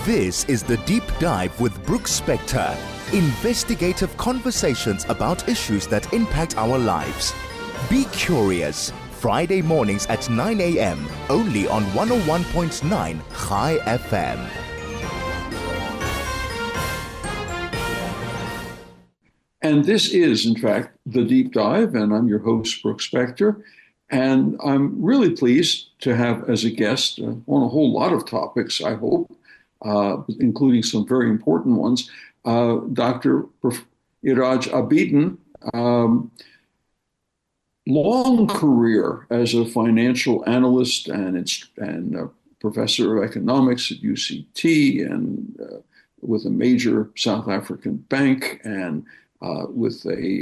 This is The Deep Dive with Brooks Spector. Investigative conversations about issues that impact our lives. Be curious. Friday mornings at 9 a.m. only on 101.9 High FM. And this is, in fact, The Deep Dive, and I'm your host, Brooks Spector. And I'm really pleased to have as a guest on a whole lot of topics, I hope, including some very important ones, Dr. Iraj Abidin. Long career as a financial analyst and professor of economics at UCT, and with a major South African bank, and with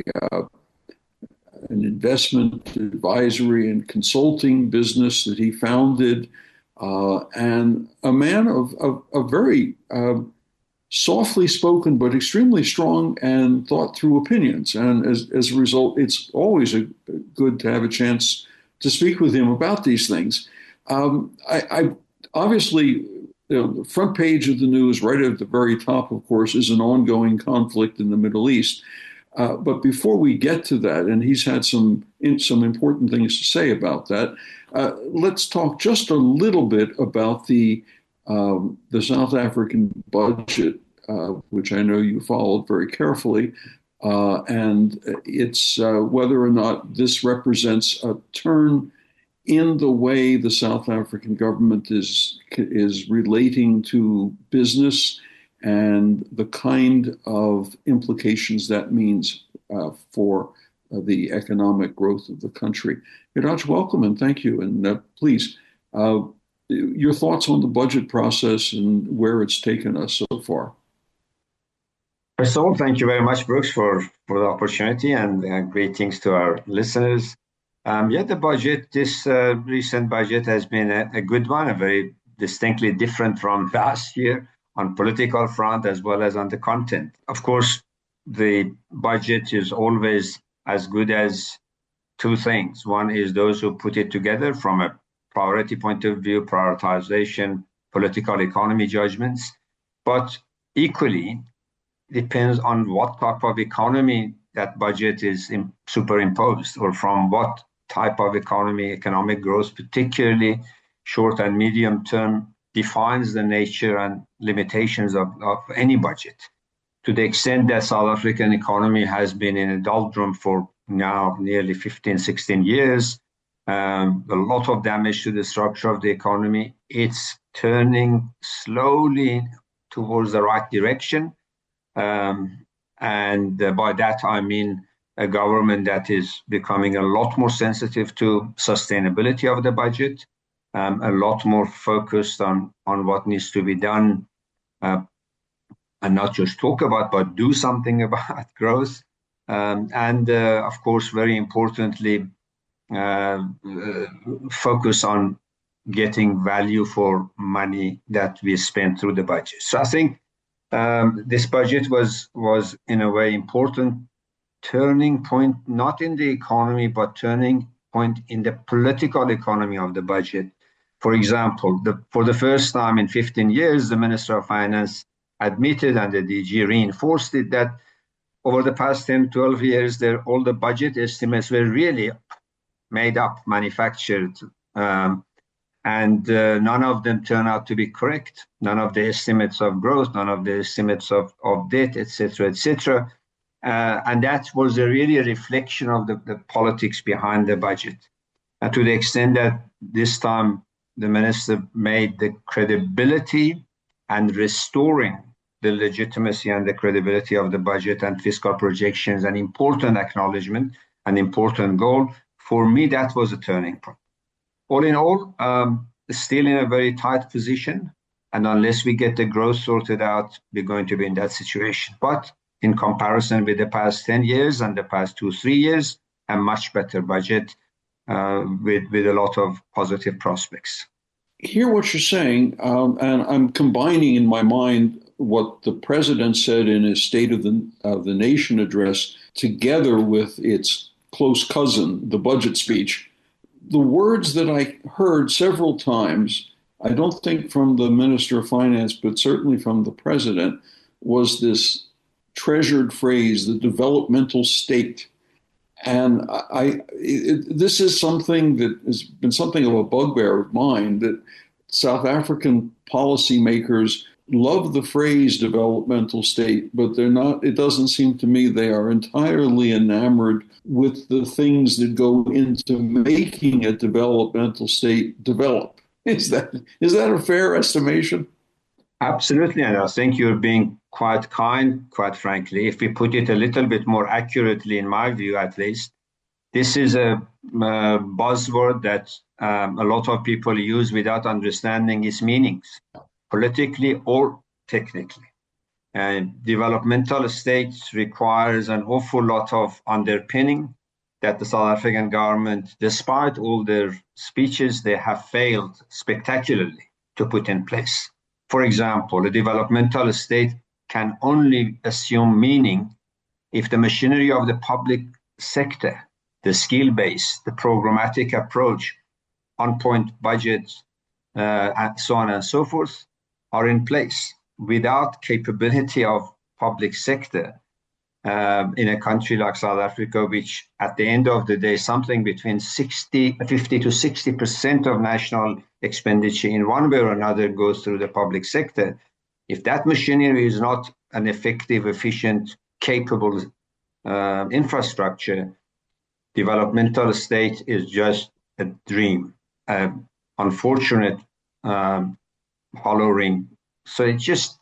an investment advisory and consulting business that he founded, and a man of very softly spoken but extremely strong and thought through opinions. And as a result, it's always good to have a chance to speak with him about these things. I obviously, the front page of the news, right at the very top, of course, is an ongoing conflict in the Middle East. But before we get to that, and he's had some important things to say about that, let's talk just a little bit about the South African budget, which I know you followed very carefully, and it's whether or not this represents a turn in the way the South African government is relating to business and the kind of implications that means for the economic growth of the country. Iraj, welcome and thank you. And please, your thoughts on the budget process and where it's taken us so far. First of all, thank you very much, Brooks, for the opportunity, and greetings to our listeners. The budget, this recent budget has been a good one, a very distinctly different from last year on political front as well as on the content. Of course, the budget is always as good as two things. One is those who put it together from a priority point of view, prioritization, political economy judgments, but equally depends on what type of economy that budget is superimposed, or from what type of economic growth, particularly short and medium term, defines the nature and limitations of any budget. To the extent that South African economy has been in a doldrum for now nearly 15, 16 years, a lot of damage to the structure of the economy. It's turning slowly towards the right direction. And by that, I mean a government that is becoming a lot more sensitive to sustainability of the budget, a lot more focused on what needs to be done, and not just talk about, but do something about growth. And of course, very importantly, focus on getting value for money that we spend through the budget. So I think this budget was in a way important turning point, not in the economy, but turning point in the political economy of the budget. For example, for the first time in 15 years, the Minister of Finance admitted, and the DG reinforced it, that over the past 10, 12 years, all the budget estimates were really made up, manufactured, and none of them turn out to be correct. None of the estimates of growth, none of the estimates of debt, etc., etc. And that was really a reflection of the politics behind the budget. And to the extent that this time the minister made the credibility and restoring the legitimacy and the credibility of the budget and fiscal projections an important acknowledgement, an important goal. For me, that was a turning point. All in all, still in a very tight position. And unless we get the growth sorted out, we're going to be in that situation. But in comparison with the past 10 years and the past 2-3 years, a much better budget with a lot of positive prospects. Hear what you're saying, and I'm combining in my mind what the president said in his State of the Nation address together with its close cousin, the budget speech. The words that I heard several times I don't think from the Minister of Finance, but certainly from the President, was this treasured phrase, the developmental state. And this is something that has been something of a bugbear of mine, that South African policymakers love the phrase developmental state, but they're not, it doesn't seem to me they are entirely enamored with the things that go into making a developmental state develop. Is that a fair estimation? Absolutely, and I think you're being quite kind, quite frankly. If we put it a little bit more accurately, in my view at least, this is a buzzword that a lot of people use without understanding its meanings, politically or technically. And developmental states requires an awful lot of underpinning that the South African government, despite all their speeches, they have failed spectacularly to put in place. For example, a developmental state can only assume meaning if the machinery of the public sector, the skill base, the programmatic approach, on-point budgets, and so on and so forth, are in place. Without capability of public sector in a country like South Africa, which at the end of the day, something between 50 to 60% of national expenditure in one way or another goes through the public sector. If that machinery is not an effective, efficient, capable infrastructure, developmental state is just a dream, unfortunate hollow ring. So it's just,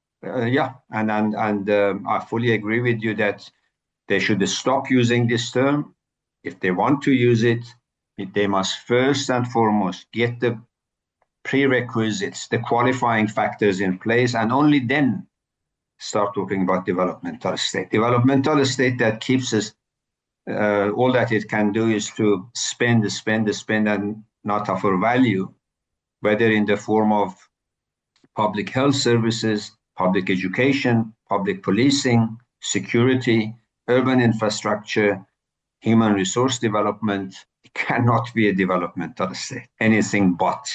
and I fully agree with you that they should stop using this term. If they want to use it, they must first and foremost get the prerequisites, the qualifying factors in place, and only then start talking about developmental state. Developmental state that keeps us, all that it can do is to spend and not offer value, whether in the form of public health services, public education, public policing, security, urban infrastructure, human resource development. It cannot be a developmental state, anything but.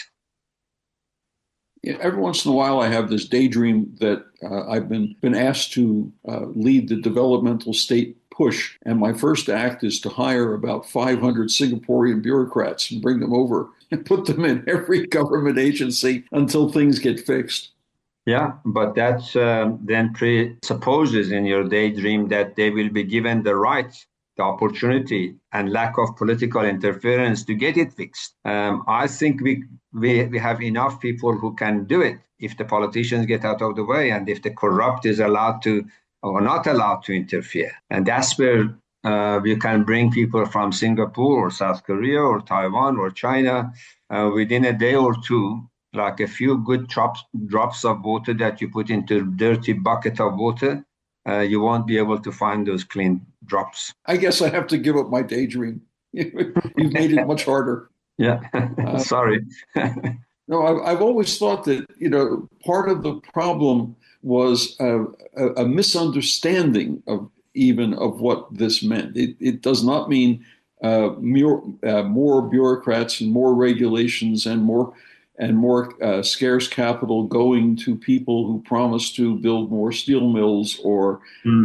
Yeah, every once in a while, I have this daydream that I've been asked to lead the developmental state push, and my first act is to hire about 500 Singaporean bureaucrats and bring them over and put them in every government agency until things get fixed. Yeah, but that then presupposes in your daydream that they will be given the right, the opportunity, and lack of political interference to get it fixed. I think we have enough people who can do it if the politicians get out of the way and if the corrupt is allowed to or not allowed to interfere. And that's where we can bring people from Singapore or South Korea or Taiwan or China within a day or two, like a few good drops of water that you put into a dirty bucket of water. You won't be able to find those clean drops. I guess I have to give up my daydream. You've made it much harder. Yeah, sorry. No, I've always thought that, part of the problem was a misunderstanding of what this meant. It does not mean more bureaucrats and more regulations and more scarce capital going to people who promise to build more steel mills or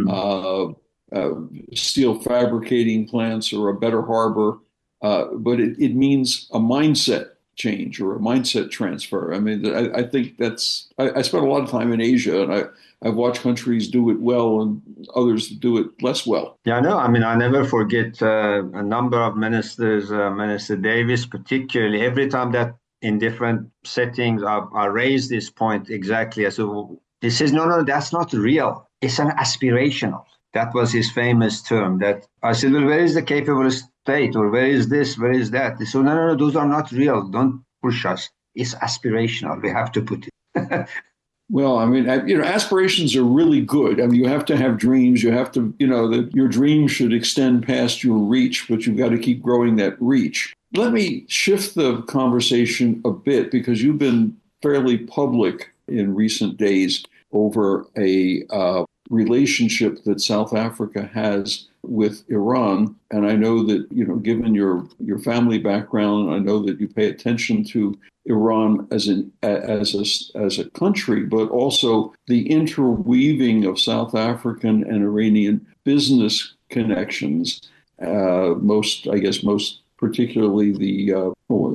steel fabricating plants or a better harbor. But it means a mindset change or a mindset transfer. I mean, I think I spent a lot of time in Asia, and I've watched countries do it well and others do it less well. Yeah, no, I mean, I never forget a number of ministers, Minister Davis particularly, every time that in different settings I raised this point exactly. So he says, no, that's not real. It's an aspirational. That was his famous term. That I said, well, where is the capable state, or where is this, where is that? They said, no, those are not real. Don't push us. It's aspirational. We have to put it. Well, I mean, aspirations are really good. I mean, you have to have dreams. You have to, that your dreams should extend past your reach, but you've got to keep growing that reach. Let me shift the conversation a bit, because you've been fairly public in recent days over a relationship that South Africa has with Iran. And I know that, given your family background, I know that you pay attention to Iran as a country, but also the interweaving of South African and Iranian business connections. Most particularly the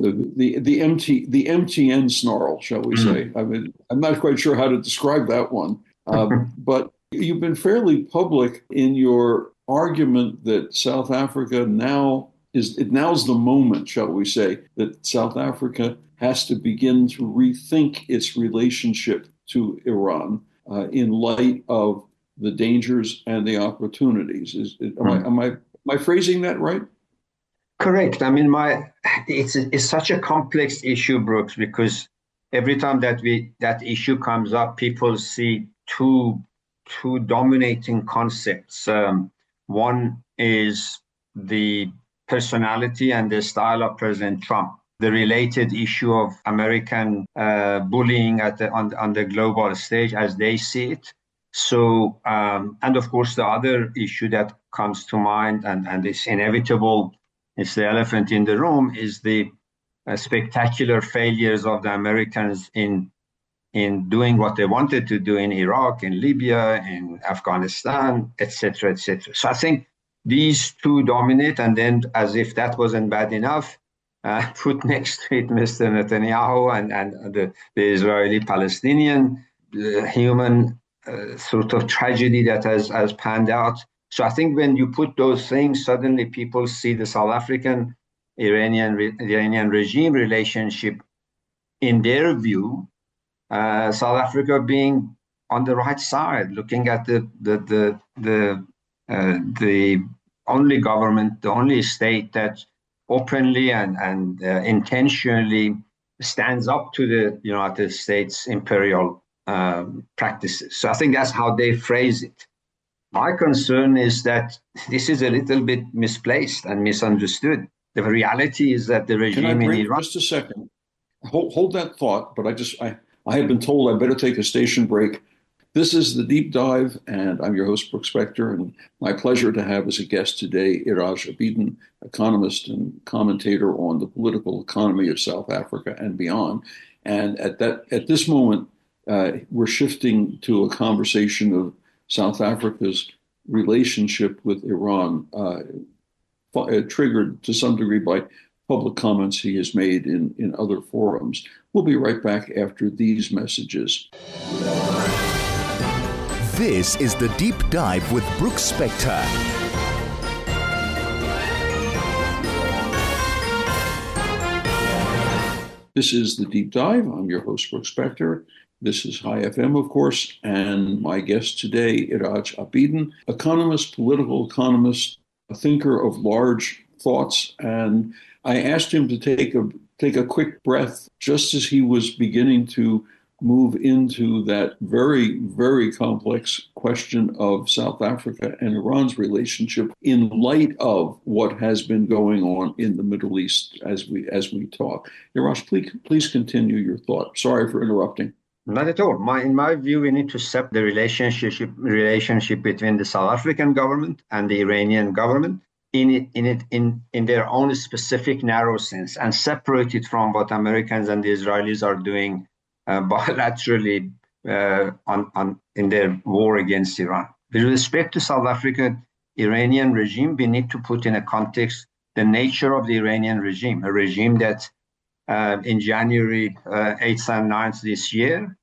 MTN snarl, shall we say? I mean, I'm not quite sure how to describe that one, but you've been fairly public in your argument that South Africa now's the moment, shall we say, that South Africa has to begin to rethink its relationship to Iran in light of the dangers and the opportunities. Am I phrasing that right? Correct. I mean, it's such a complex issue, Brooks, because every time that issue comes up, people see two dominating concepts. One is the personality and the style of President Trump. The related issue of American bullying on the global stage, as they see it. So, and of course, the other issue that comes to mind, and it's inevitable, it's the elephant in the room, is the spectacular failures of the Americans in doing what they wanted to do in Iraq, in Libya, in Afghanistan, etc., etc. So I think these two dominate, and then, as if that wasn't bad enough, put next to it Mr. Netanyahu and the Israeli-Palestinian human sort of tragedy that has panned out. So I think when you put those things, suddenly people see the South African Iranian regime relationship, in their view, South Africa being on the right side, looking at the only government, the only state that openly and intentionally stands up to the United States imperial practices. So I think that's how they phrase it. My concern is that this is a little bit misplaced and misunderstood. The reality is that the regime in Iran... Just a second. Hold that thought, but I have been told I better take a station break. This is The Deep Dive, and I'm your host, Brooks Spector, and my pleasure to have as a guest today Iraj Abidin, economist and commentator on the political economy of South Africa and beyond. And at this moment, we're shifting to a conversation of South Africa's relationship with Iran, triggered to some degree by public comments he has made in other forums. We'll be right back after these messages. This is The Deep Dive with Brooks Spector. This is The Deep Dive. I'm your host, Brooks Spector. This is High FM, of course, and my guest today, Iraj Abidin, economist, political economist, a thinker of large thoughts, and I asked him to take a quick breath just as he was beginning to move into that very, very complex question of South Africa and Iran's relationship in light of what has been going on in the Middle East as we talk. Iraj, please continue your thought. Sorry for interrupting. Not at all. In my view, we need to separate the relationship between the South African government and the Iranian government in their own specific narrow sense, and separate it from what Americans and the Israelis are doing bilaterally in their war against Iran. With respect to South African Iranian regime, we need to put in a context the nature of the Iranian regime, a regime that in January 8th and 9th this year,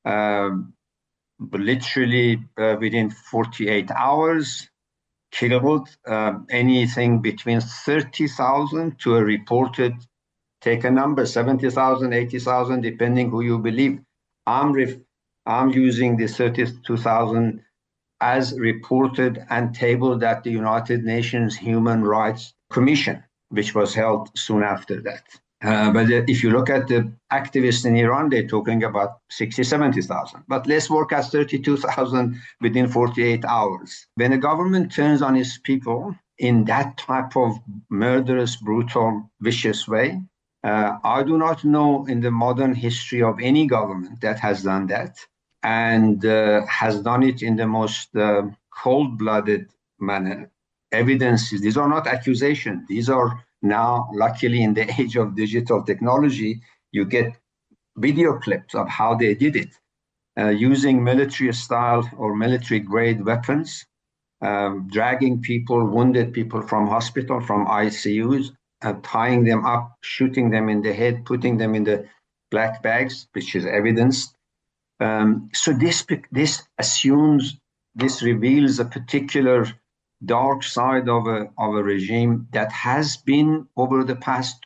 literally within 48 hours, killed anything between 30,000 to a reported, take a number, 70,000, 80,000, depending who you believe. I'm using the 32,000 as reported and tabled at the United Nations Human Rights Commission, which was held soon after that. But if you look at the activists in Iran, they're talking about 60, 70,000. But let's work at 32,000 within 48 hours. When a government turns on its people in that type of murderous, brutal, vicious way, I do not know in the modern history of any government that has done that. and has done it in the most cold-blooded manner. Evidences, these are not accusations. These are now, luckily, in the age of digital technology, you get video clips of how they did it, using military style or military grade weapons, dragging people, wounded people from hospital, from ICUs, tying them up, shooting them in the head, putting them in the black bags, which is evidence. So this assumes, this reveals a particular dark side of a regime that has been over the past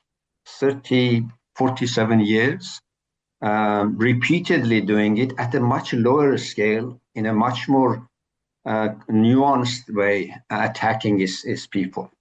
47 years, repeatedly doing it at a much lower scale, in a much more nuanced way, attacking his people,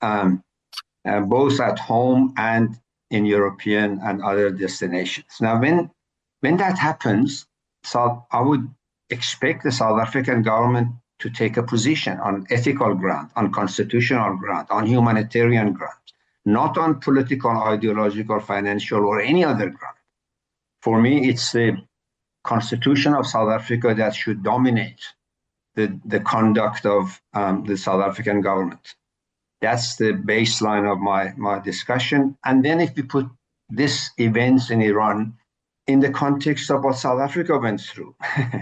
both at home and in European and other destinations. Now, when that happens, so I would expect the South African government to take a position on ethical ground, on constitutional ground, on humanitarian ground, not on political, ideological, financial, or any other ground. For me, it's the Constitution of South Africa that should dominate the conduct of the South African government. That's the baseline of my discussion. And then if we put these events in Iran in the context of what South Africa went through,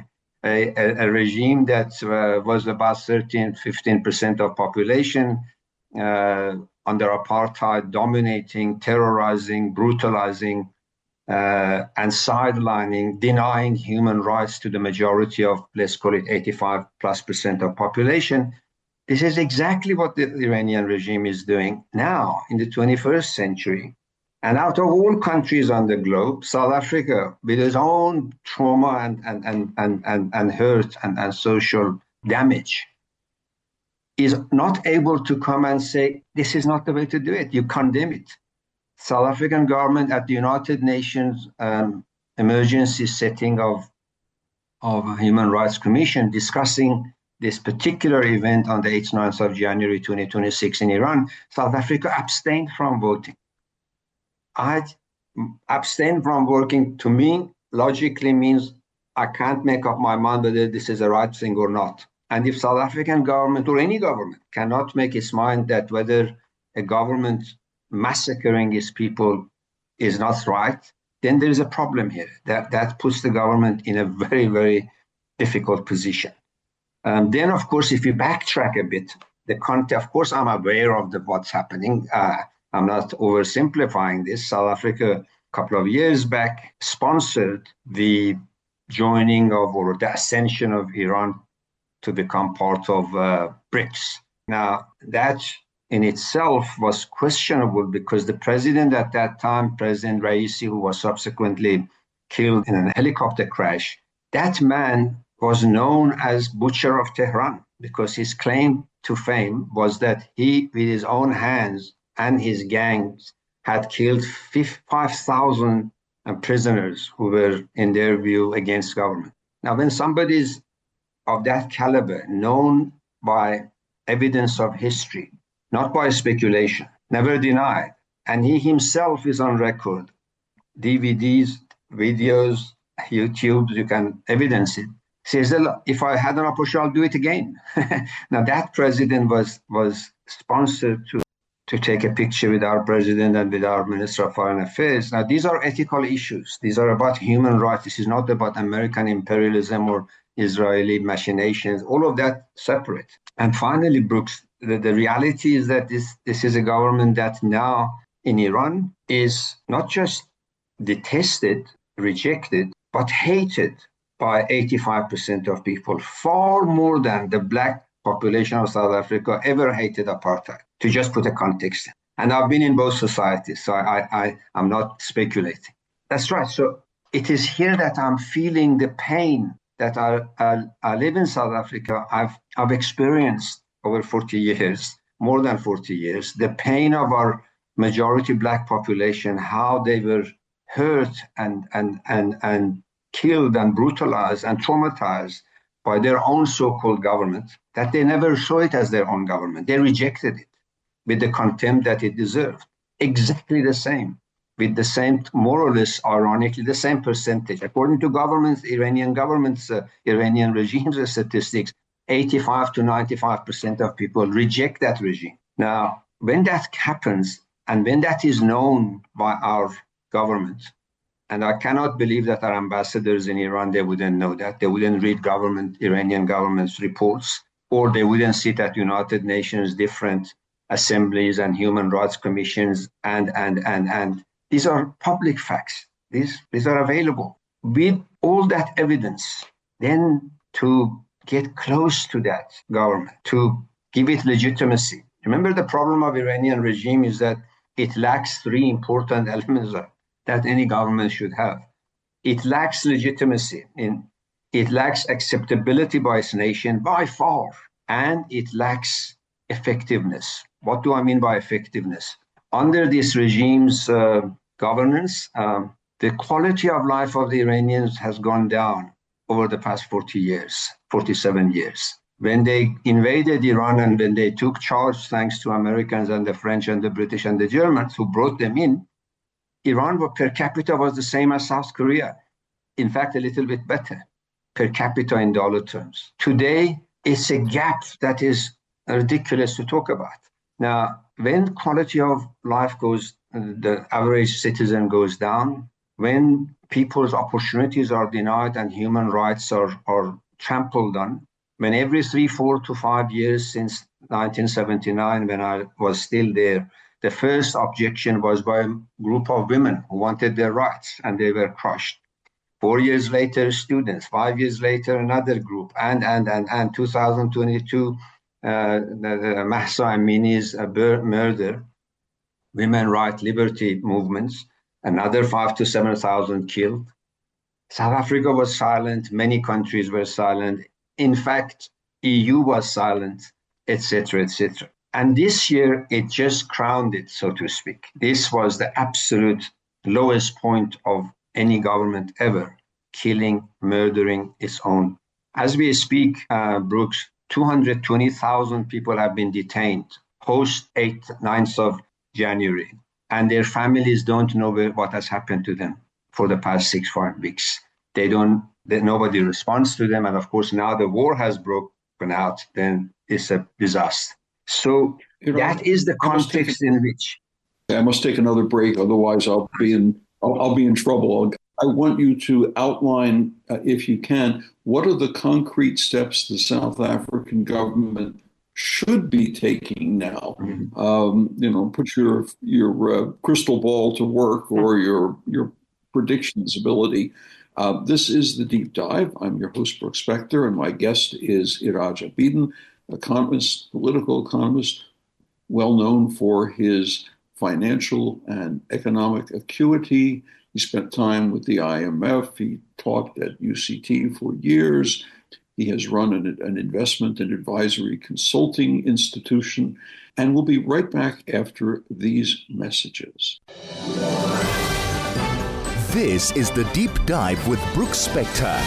a regime that was about 13-15% of population, under apartheid, dominating, terrorizing, brutalizing, and sidelining, denying human rights to the majority of, let's call it 85+% of population. This is exactly what the Iranian regime is doing now in the 21st century. And out of all countries on the globe, South Africa, with its own trauma and hurt and social damage, is not able to come and say, this is not the way to do it. You condemn it. South African government at the United Nations emergency setting of Human Rights Commission discussing this particular event on the 8th, 9th of January 2026 in Iran, South Africa abstained from voting. I abstain from working, to me, logically means I can't make up my mind whether this is the right thing or not. And if South African government or any government cannot make its mind that whether a government massacring its people is not right, then there is a problem here. That puts the government in a very, very difficult position. Then, of course, if you backtrack a bit, of course, I'm aware of what's happening. I'm not oversimplifying this. South Africa, a couple of years back, sponsored the joining of, or the ascension of Iran to become part of BRICS. Now, that in itself was questionable because the president at that time, President Raisi, who was subsequently killed in an helicopter crash, that man was known as Butcher of Tehran because his claim to fame was that he, with his own hands and his gangs, had killed 5,000 prisoners who were, in their view, against government. Now, when somebody's of that caliber, known by evidence of history, not by speculation, never denied, and he himself is on record, DVDs, videos, YouTube, you can evidence it, says, if I had an opportunity, I'll do it again. Now, that president was sponsored to take a picture with our president and with our Minister of Foreign Affairs. Now, these are ethical issues. These are about human rights. This is not about American imperialism or Israeli machinations, all of that separate. And finally, Brooks, the reality is that this is a government that now in Iran is not just detested, rejected, but hated by 85% of people, far more than the black population of South Africa ever hated apartheid, to just put a context. And I've been in both societies, so I'm not speculating. That's right. So it is here that I'm feeling the pain that I live in South Africa. I've experienced over 40 years, more than 40 years, the pain of our majority black population, how they were hurt and killed and brutalized and traumatized by their own so-called government, that they never saw it as their own government. They rejected it with the contempt that it deserved. Exactly the same. with the same, more or less, ironically, the same percentage. According to Iranian regime's statistics, 85 to 95% of people reject that regime. Now, when that happens, and when that is known by our government, and I cannot believe that our ambassadors in Iran, they wouldn't know that. They wouldn't read Iranian government's reports, or they wouldn't sit at United Nations different assemblies and human rights commissions, and these are public facts. These are available. With all that evidence, then to get close to that government, to give it legitimacy. Remember, the problem of Iranian regime is that it lacks three important elements that any government should have. It lacks legitimacy, it lacks acceptability by its nation by far, and it lacks effectiveness. What do I mean by effectiveness? Under this regime's governance, the quality of life of the Iranians has gone down over the past 47 years. When they invaded Iran and when they took charge, thanks to Americans and the French and the British and the Germans who brought them in, Iran per capita was the same as South Korea. In fact, a little bit better per capita in dollar terms. Today, it's a gap that is ridiculous to talk about. Now, when quality of life goes, the average citizen goes down, when people's opportunities are denied and human rights are trampled on, when every 3, 4 to 5 years since 1979, when I was still there, the first objection was by a group of women who wanted their rights, and they were crushed. 4 years later, students. 5 years later, another group. And 2022, the Mahsa Amini's murder, women rights liberty movements, another 5,000 to 7,000 killed. South Africa was silent. Many countries were silent. In fact, EU was silent, etc., etc. And this year, it just crowned it, so to speak. This was the absolute lowest point of any government ever, killing, murdering its own. As we speak, Brooks, 220,000 people have been detained post 9th of January, and their families don't know what has happened to them for the past 6-5 weeks. Nobody responds to them, and of course now the war has broken out, then it's a disaster. So that is the context in which I must take another break, otherwise I'll be in trouble. I want you to outline, if you can, what are the concrete steps the South African government should be taking now? Mm-hmm. Put your crystal ball to work, or your predictions ability. This is The Deep Dive. I'm your host, Brooks Spector, and my guest is Iraj Abidin, economist, political economist, well known for his financial and economic acuity. He spent time with the IMF. He taught at UCT for years. He has run an investment and advisory consulting institution. And we'll be right back after these messages. This is The Deep Dive with Brooks Spector.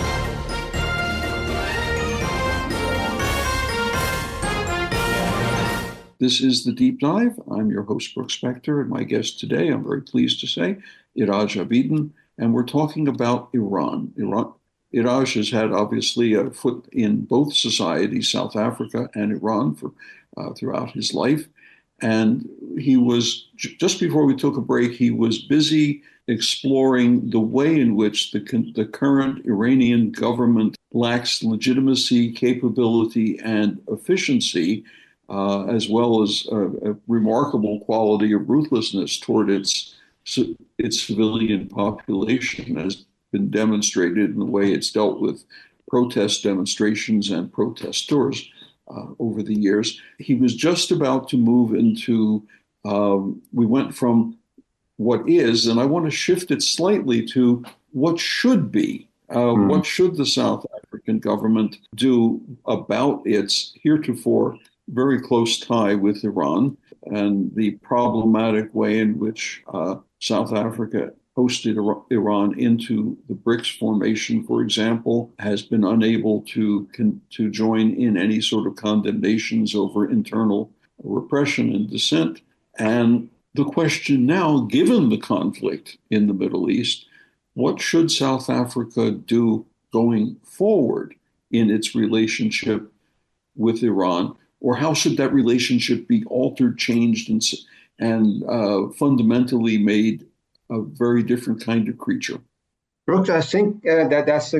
This is The Deep Dive. I'm your host, Brooks Spector, and my guest today, I'm very pleased to say, Iraj Abidin, and we're talking about Iran. Iraj has had, obviously, a foot in both societies, South Africa and Iran, throughout his life. And he was, just before we took a break, he was busy exploring the way in which the current Iranian government lacks legitimacy, capability, and efficiency, as well as a remarkable quality of ruthlessness toward its civilian population, has been demonstrated in the way it's dealt with protest demonstrations and protesters over the years. He was just about to move into, we went from what is, and I want to shift it slightly to what should be. What should the South African government do about its heretofore very close tie with Iran, and the problematic way in which South Africa hosted Iran into the BRICS formation, for example, has been unable to join in any sort of condemnations over internal repression and dissent, and The question now, given the conflict in the Middle East, what should South Africa do going forward in its relationship with Iran? Or how should that relationship be altered, changed, and fundamentally made a very different kind of creature? Brooks, I think that's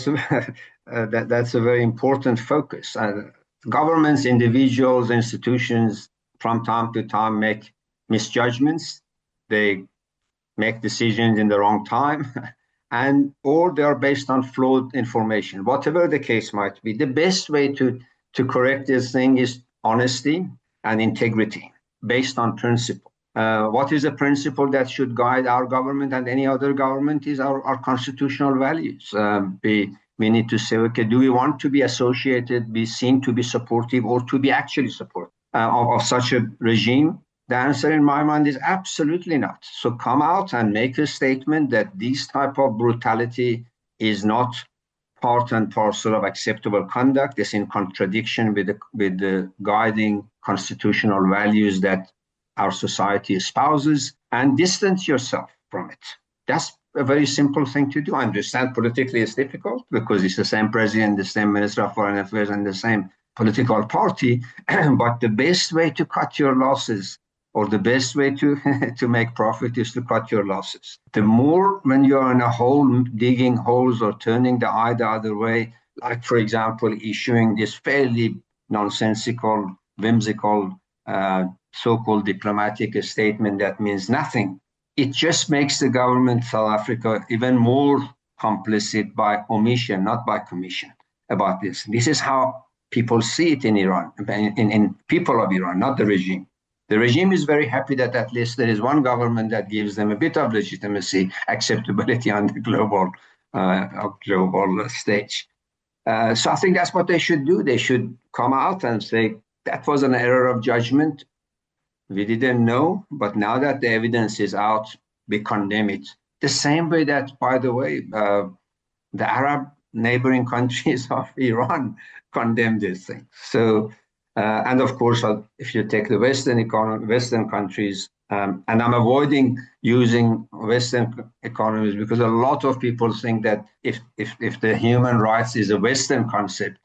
a very important focus. Governments, individuals, institutions, from time to time make misjudgments. They make decisions in the wrong time, or they are based on flawed information. Whatever the case might be, the best way to correct this thing is honesty and integrity based on principle. What is a principle that should guide our government and any other government is our constitutional values. We need to say, okay, do we want to be associated, be seen to be supportive, or to be actually supportive of such a regime? The answer in my mind is absolutely not. So come out and make a statement that this type of brutality is not part and parcel of acceptable conduct. It's in contradiction with the guiding constitutional values that our society espouses, and distance yourself from it. That's a very simple thing to do. I understand politically it's difficult because it's the same president, the same minister of foreign affairs, and the same political party. But the best way to cut your losses, or the best way to make profit, is to cut your losses. The more when you're in a hole, digging holes or turning the eye the other way, like, for example, issuing this fairly nonsensical, whimsical, so-called diplomatic statement that means nothing, it just makes the government of South Africa even more complicit by omission, not by commission, about this. This is how people see it in Iran, in people of Iran, not the regime. The regime is very happy that at least there is one government that gives them a bit of legitimacy, acceptability on the global stage. So I think that's what they should do. They should come out and say, that was an error of judgment. We didn't know, but now that the evidence is out, we condemn it. The same way that, by the way, the Arab neighboring countries of Iran condemn this thing. So, and of course, if you take the Western countries, and I'm avoiding using Western economies because a lot of people think that if the human rights is a Western concept,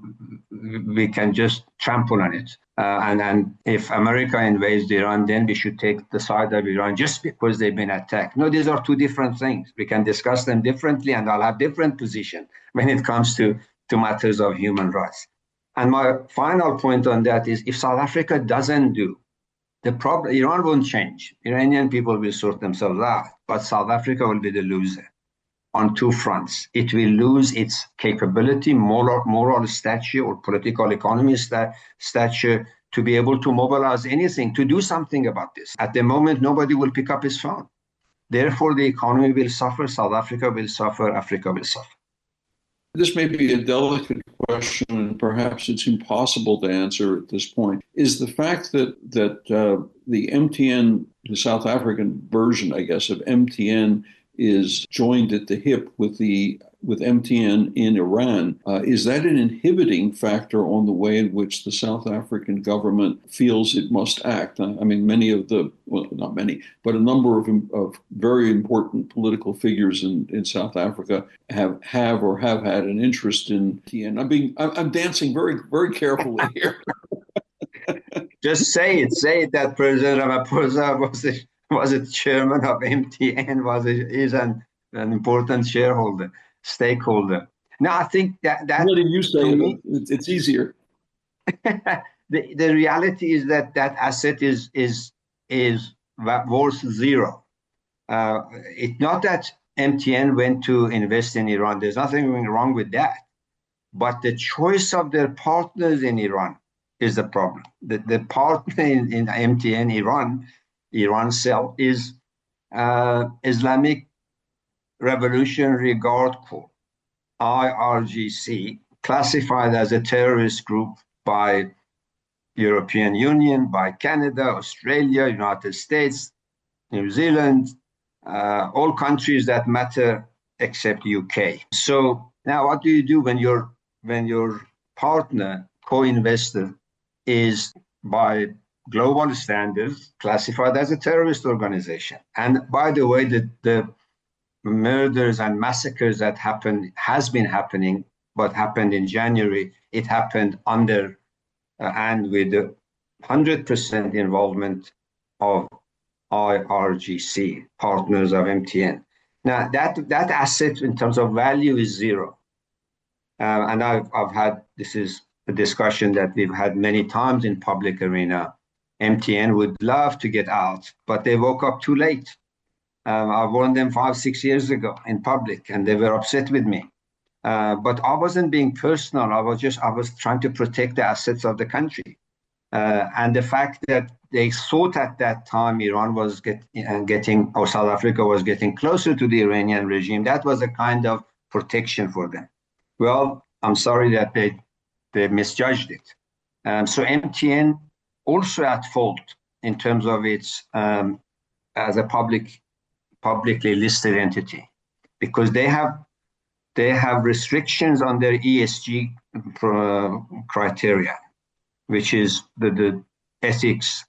we can just trample on it. And if America invades Iran, then we should take the side of Iran just because they've been attacked. No, these are two different things. We can discuss them differently, and I'll have different position when it comes to matters of human rights. And my final point on that is, if South Africa doesn't do the problem, Iran won't change. Iranian people will sort themselves out, but South Africa will be the loser on two fronts. It will lose its capability, moral stature, or political economy stature to be able to mobilize anything, to do something about this. At the moment, nobody will pick up his phone. Therefore, the economy will suffer, South Africa will suffer, Africa will suffer. This may be a delicate question, and perhaps it's impossible to answer at this point. Is the fact that the MTN, the South African version, I guess, of MTN, is joined at the hip with MTN in Iran, is that an inhibiting factor on the way in which the South African government feels it must act? I mean, not many, but a number of very important political figures in South Africa have had an interest in MTN. I'm dancing very, very carefully here. Just say it that President Ramaphosa was a chairman of MTN, is an important stakeholder. Now, I think that letting you say it's easier. The reality is that asset is worth zero. It's not that MTN went to invest in Iran. There's nothing wrong with that. But the choice of their partners in Iran is the problem. The partner in MTN Iran cell is Islamic Revolutionary Guard Corps, IRGC, classified as a terrorist group by European Union, by Canada, Australia, United States, New Zealand, all countries that matter except UK. So now what do you do when your partner, co-investor, is by global standards, classified as a terrorist organization. And by the way, the murders and massacres that has been happening, but happened in January, it happened under and with 100% involvement of IRGC, partners of MTN. Now, that asset in terms of value is zero. And I've had, this is a discussion that we've had many times in public arena. MTN would love to get out, but they woke up too late. I warned them 5-6 years ago in public, and they were upset with me. But I wasn't being personal. I was trying to protect the assets of the country. And the fact that they thought at that time Iran was getting, or South Africa was getting closer to the Iranian regime, that was a kind of protection for them. Well, I'm sorry that they misjudged it. So MTN also at fault in terms of its as a publicly listed entity, because they have restrictions on their ESG criteria, which is the ethics,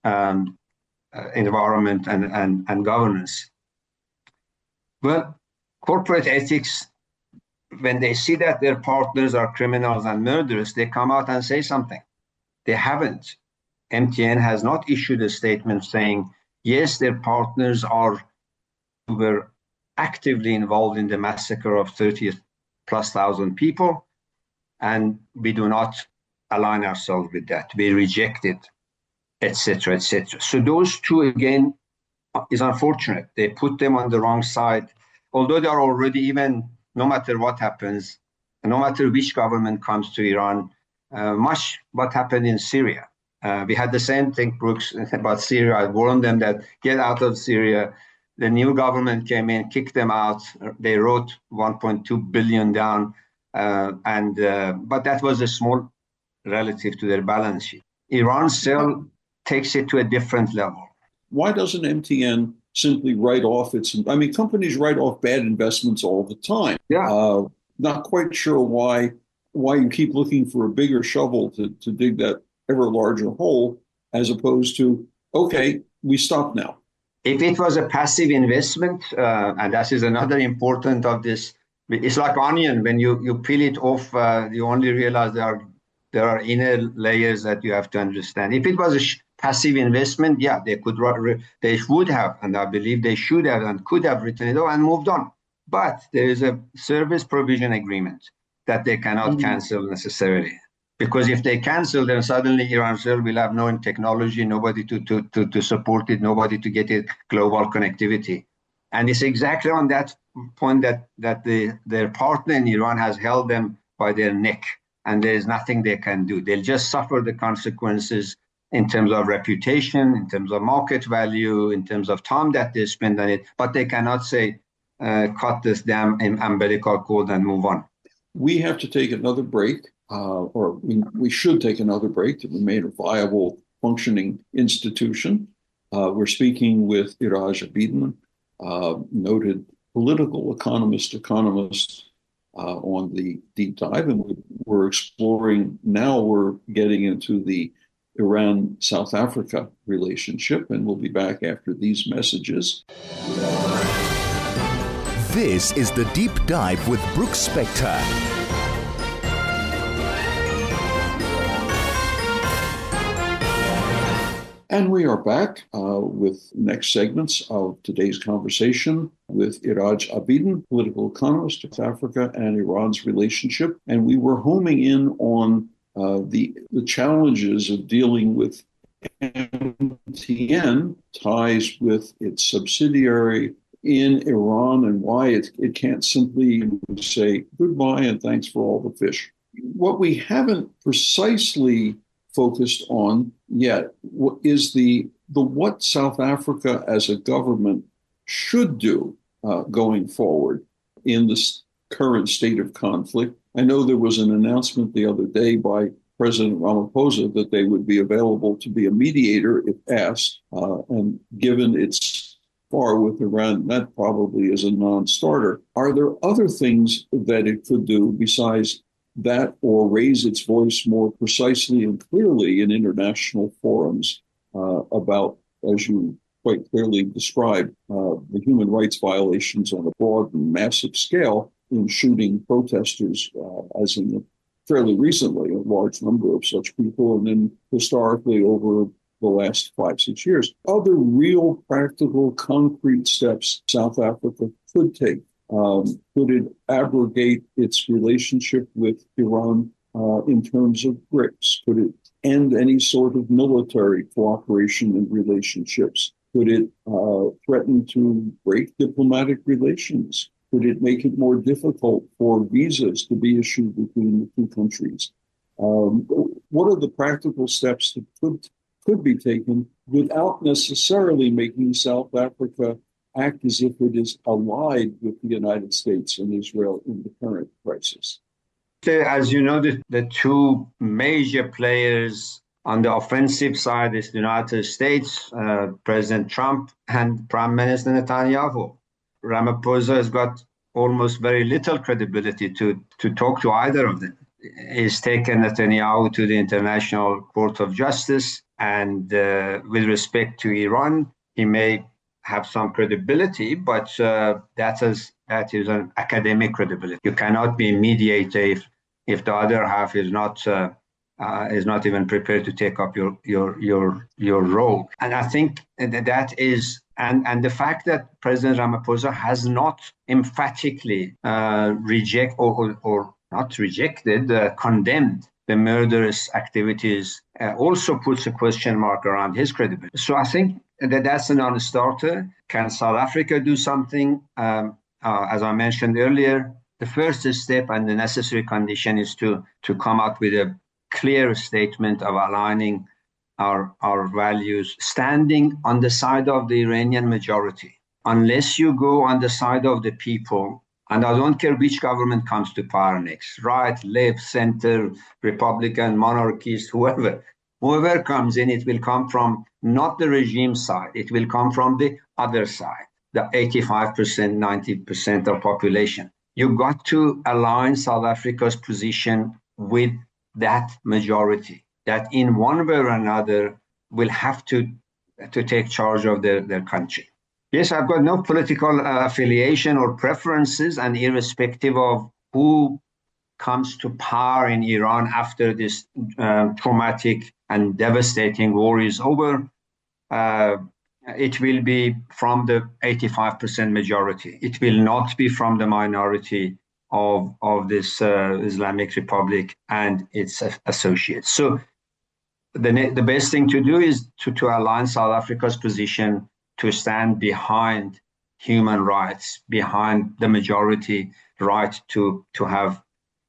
environment, and governance. Well, corporate ethics, when they see that their partners are criminals and murderers, they come out and say something. They haven't. MTN has not issued a statement saying, yes, their partners were actively involved in the massacre of 30,000+ people, and we do not align ourselves with that. We reject it, etc., etc. So those two, again, is unfortunate. They put them on the wrong side, although they are already, even no matter what happens, no matter which government comes to Iran, much what happened in Syria. We had the same thing, Brooks, about Syria. I warned them that get out of Syria. The new government came in, kicked them out. They wrote 1.2 billion down, but that was a small relative to their balance sheet. Iran still takes it to a different level. Why doesn't MTN simply write off companies write off bad investments all the time. Yeah. Not quite sure why you keep looking for a bigger shovel to dig that ever larger hole, as opposed to, okay, we stop now. If it was a passive investment, and that is another important of this, it's like onion. When you peel it off, you only realize there are inner layers that you have to understand. If it was a passive investment, yeah, they would have, and I believe they should have and could have written it off and moved on. But there is a service provision agreement that they cannot cancel necessarily. Because if they cancel, then suddenly Irancell will have no technology, nobody to support it, nobody to get it global connectivity. And it's exactly on that point that their partner in Iran has held them by their neck, and there is nothing they can do. They'll just suffer the consequences in terms of reputation, in terms of market value, in terms of time that they spend on it, but they cannot say, cut this damn umbilical cord and move on. We have to take another break. Or we should take another break to remain a viable, functioning institution. We're speaking with Iraj Abidin, noted political economist on the deep dive, and we're exploring, now we're getting into the Iran-South Africa relationship, and we'll be back after these messages. This is The Deep Dive with Brooks Spector. And we are back with next segments of today's conversation with Iraj Abidin, political economist of Africa and Iran's relationship. And we were homing in on the challenges of dealing with MTN, ties with its subsidiary in Iran, and why it can't simply say goodbye and thanks for all the fish. What we haven't precisely focused on yet is the what South Africa as a government should do going forward in this current state of conflict. I know there was an announcement the other day by President Ramaphosa that they would be available to be a mediator if asked, and given its far with Iran, that probably is a non-starter. Are there other things that it could do besides that or raise its voice more precisely and clearly in international forums about, as you quite clearly described, the human rights violations on a broad and massive scale in shooting protesters, as in fairly recently, a large number of such people, and then historically over the last 5-6 years. Other real, practical, concrete steps South Africa could take. Could it abrogate its relationship with Iran in terms of BRICS? Could it end any sort of military cooperation and relationships? Could it threaten to break diplomatic relations? Could it make it more difficult for visas to be issued between the two countries? What are the practical steps that could be taken without necessarily making South Africa act as if it is allied with the United States and Israel in the current crisis? As you know, the two major players on the offensive side is the United States, President Trump and Prime Minister Netanyahu. Ramaphosa has got almost very little credibility to talk to either of them. He's taken Netanyahu to the International Court of Justice, and with respect to Iran, he may have some credibility, but that is an academic credibility. You cannot be a mediator if the other half is not even prepared to take up your role. And I think that is, and the fact that President Ramaphosa has not emphatically condemned the murderous activities also puts a question mark around his credibility. So I think that's a non-starter. Can South Africa do something? As I mentioned earlier, the first step and the necessary condition is to come out with a clear statement of aligning our values, standing on the side of the Iranian majority. Unless you go on the side of the people, and I don't care which government comes to power next, right, left, center, Republican, monarchist, whoever comes in, it will come from not the regime side, it will come from the other side, the 85%, 90% of population. You got to align South Africa's position with that majority that in one way or another will have to take charge of their country. Yes, I've got no political affiliation or preferences, and irrespective of who comes to power in Iran after this traumatic and devastating war is over, it will be from the 85% majority. It will not be from the minority of this Islamic Republic and its associates. So the best thing to do is to align South Africa's position to stand behind human rights, behind the majority right to have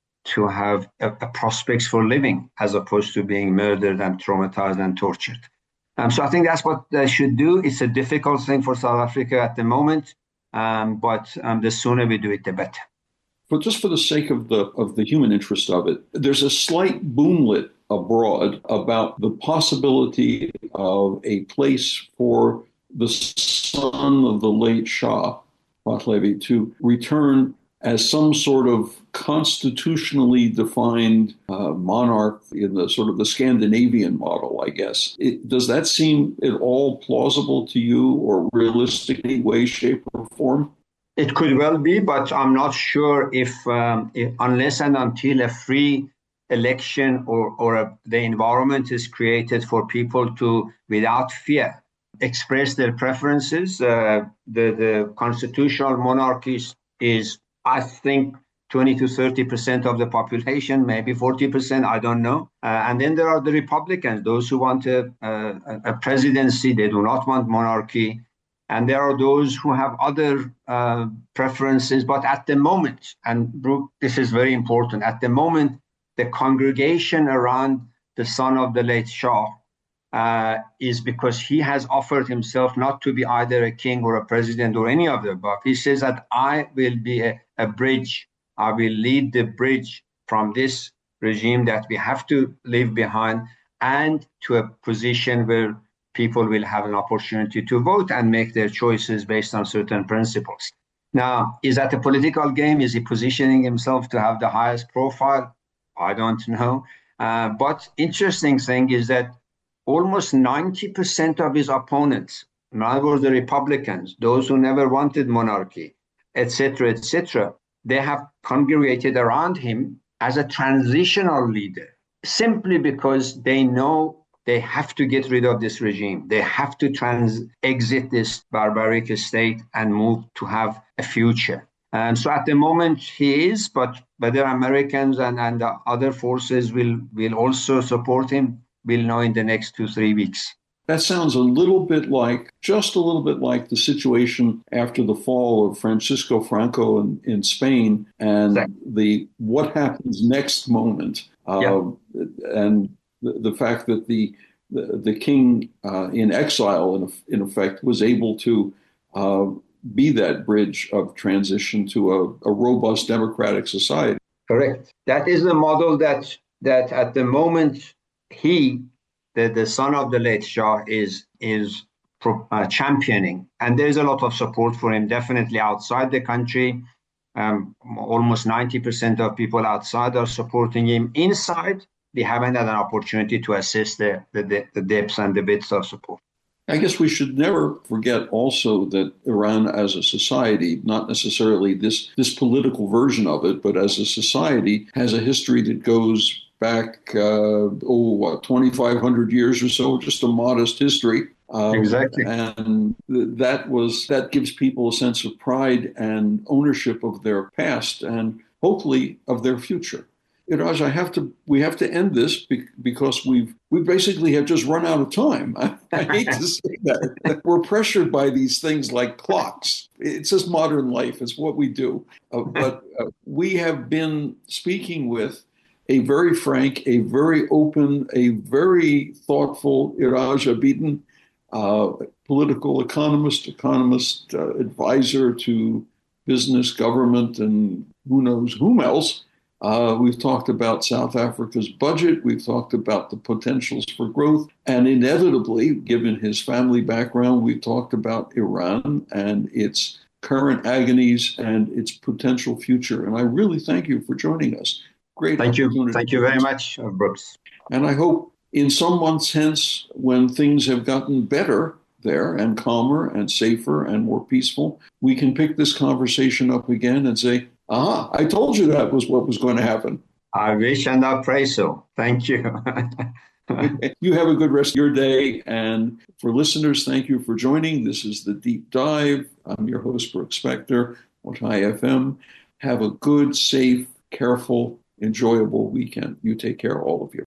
a prospects for living, as opposed to being murdered and traumatized and tortured. So I think that's what they should do. It's a difficult thing for South Africa at the moment, but the sooner we do it, the better. But just for the sake of the human interest of it, there's a slight boomlet abroad about the possibility of a place for the son of the late Shah, Pahlavi, to return as some sort of constitutionally defined monarch in the sort of the Scandinavian model, I guess. Does that seem at all plausible to you or realistic in any way, shape, or form? It could well be, but I'm not sure if unless and until a free election or the environment is created for people to, without fear, express their preferences. The constitutional monarchy is, I think, 20 to 30% of the population, maybe 40%, I don't know. And then there are the Republicans, those who want a presidency, they do not want monarchy. And there are those who have other preferences. But at the moment, and Brooke, this is very important, at the moment, the congregation around the son of the late Shah is because he has offered himself not to be either a king or a president or any of the above. He says that I will be a bridge. I will lead the bridge from this regime that we have to leave behind and to a position where people will have an opportunity to vote and make their choices based on certain principles. Now, is that a political game? Is he positioning himself to have the highest profile? I don't know. But interesting thing is that almost 90% of his opponents, in other words, the Republicans, those who never wanted monarchy, etc., they have congregated around him as a transitional leader, simply because they know they have to get rid of this regime. They have to exit this barbaric state and move to have a future. And so at the moment he is, but whether Americans and the other forces will also support him, we'll know in the next 2-3 weeks. That sounds just a little bit like the situation after the fall of Francisco Franco in Spain and what happens next moment. And the fact that the king in exile, in effect, was able to be that bridge of transition to a robust democratic society. Correct. That is the model that at the moment the son of the late Shah is championing, and there's a lot of support for him. Definitely outside the country, almost 90% of people outside are supporting him. Inside, they haven't had an opportunity to assess the depths and the bits of support. I guess we should never forget also that Iran as a society, not necessarily this political version of it, but as a society, has a history that goes back, 2,500 years or so, just a modest history. Exactly. And that gives people a sense of pride and ownership of their past and hopefully of their future. Iraj, we have to end this because we basically have just run out of time. I hate to say that. We're pressured by these things like clocks. It's just modern life. It's what we do. But we have been speaking with a very frank, a very open, a very thoughtful Iraj Abidin, political economist, advisor to business, government, and who knows whom else. We've talked about South Africa's budget. We've talked about the potentials for growth. And inevitably, given his family background, we've talked about Iran and its current agonies and its potential future. And I really thank you for joining us. Great. Thank you. Thank you very much, Brooks. And I hope in some months hence, when things have gotten better there and calmer and safer and more peaceful, we can pick this conversation up again and say, I told you that was what was going to happen. I wish and I pray so. Thank you. You have a good rest of your day. And for listeners, thank you for joining. This is The Deep Dive. I'm your host, Brooks Spector on High FM. Have a good, safe, careful, enjoyable weekend. You take care, all of you.